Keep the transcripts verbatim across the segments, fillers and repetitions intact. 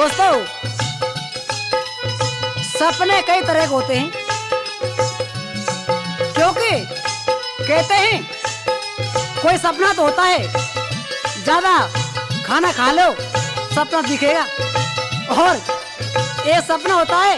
दोस्तों, सपने कई तरह के होते हैं, क्योंकि कहते हैं कोई सपना तो होता है ज्यादा खाना खा लो सपना दिखेगा, और ये सपना होता है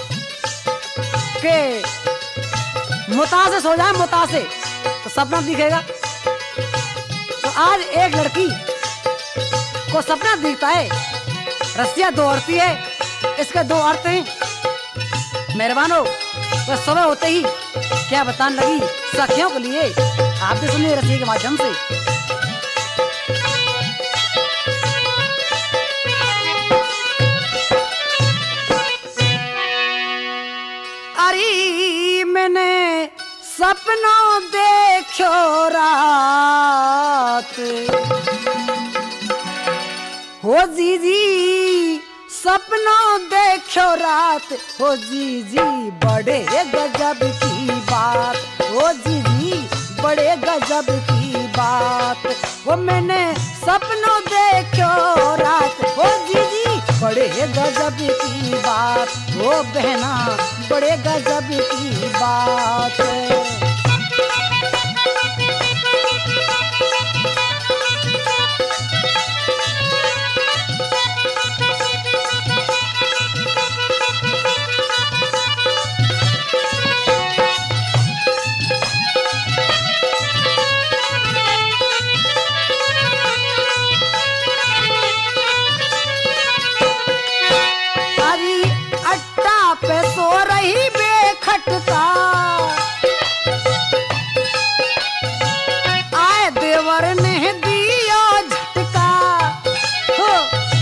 कि मुता से सो जाए, मुता से तो सपना दिखेगा। तो आज एक लड़की को सपना दिखता है, रस्सियां दौड़ती है, इसके दो अर्थ हैं। मेहरबानो, वह सुबह होते ही क्या बताने लगी सखियों के लिए, आप भी सुनिए रस्सी के माध्यम से। अरे मैंने सपनों देखो रात, हो जीजी सपनों देखो रात, हो जीजी बड़े गजब की बात, हो जीजी बड़े गजब की बात। वो मैंने सपनों देखो रात, हो जीजी बड़े गजब की बात, वो बहना बड़े गजब की बात। पे सो रही बेखटका, आए देवर ने दिया झटका, हो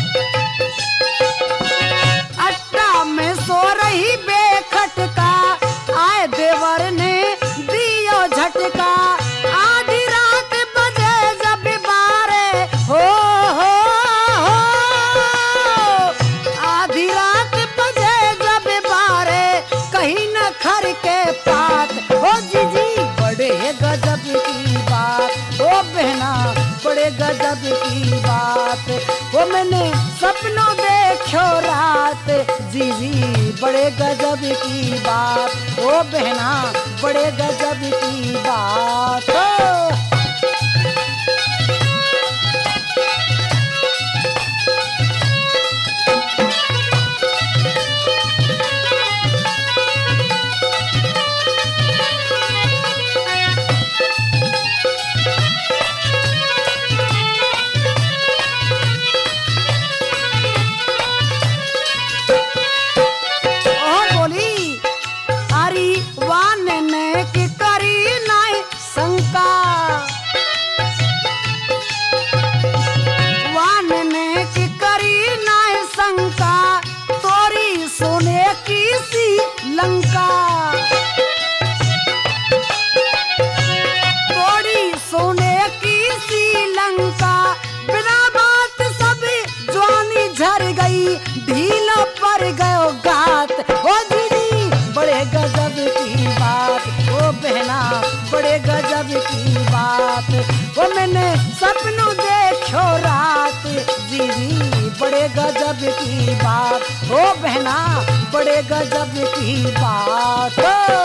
अट्टा में सो रही बेखटका, आए देवर ने दिया झटका। आधी रात बजे जब बारे हो, हो, हो आधी रात बजे जब बारे, कहीं न खर के पात, हो जीजी बड़े गजब की बात, ओ बहना बड़े गजब की बात। वो मैंने सपनों देखो रात, जीजी बड़े गजब की बात, ओ बहना बड़े गजब की बात। लंका थोड़ी सोने की सी लंका, बिना बात सभी जवानी झर गई, ढीला पर गयो गात, ओ दीदी बड़े गजब की बात, ओ बहना बड़े गजब की बात। वो मैंने सपनों देखो रात, दीदी बड़े गजब की बात, ओ बहना बड़े गजब की बात।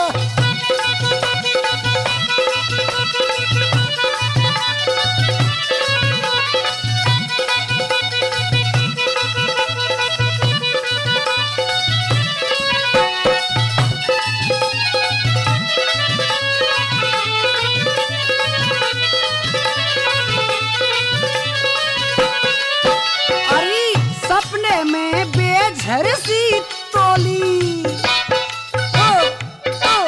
अरे सपने में बेझर सी तोली, ओ, ओ।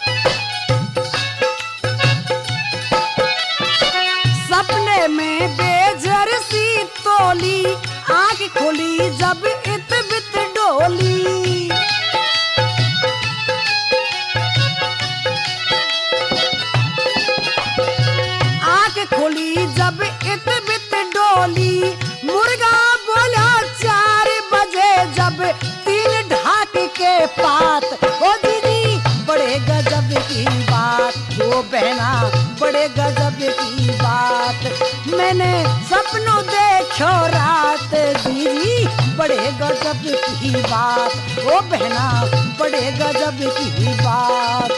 सपने में बेझर सी तोली, आँख खोली जब इत बित डोली, आँख खोली जब इत बित डोली, मुर्गा बोला चार बजे जब तीन ढाक के पात, ओ दीदी बड़े गजब की बात, ओ बहना बड़े गजब की बात। मैंने सपनों देखो रात दीदी बड़े गजब की बात ओ बहना बड़े गजब की बात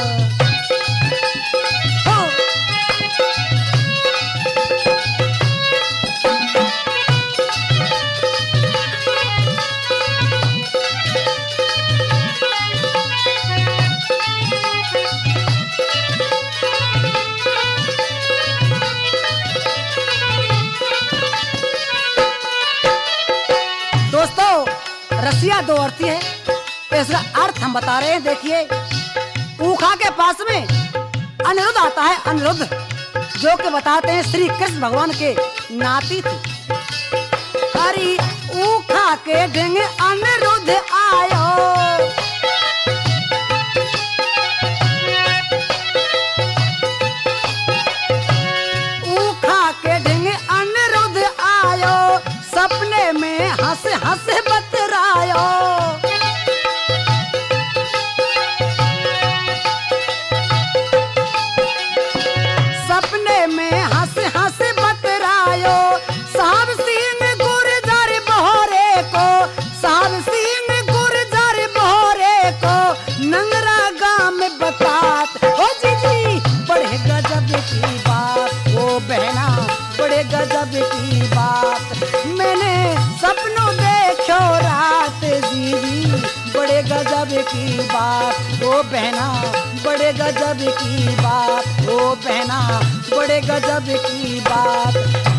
हो। दोस्तों रसिया दो अर्थी है, इसका अर्थ हम बता रहे हैं। देखिए ऊखा के पास में अनिरुद्ध आता है, अनिरुद्ध जो कि बताते हैं श्री कृष्ण भगवान के नाती थे। अरे ऊखा के ढेंगे अनिरुद्ध आयो ऊखा के ढेंगे अनिरुद्ध आयो सपने में हंस हंस बतरायो सपने में हंस हंस बतरायो साहब सिंह गुर्जर बहोरे को साहब सिंह गुर्जर बहोरे को नंगरा गांव में बतात ओ जी जी बड़े गजब की बात ओ बहना बड़े गजब की बात मैंने सपनों देखो रात दीदी बड़े गजब की बात ओ बहना बड़े गजब की बात ओ बहना बड़े गजब की बात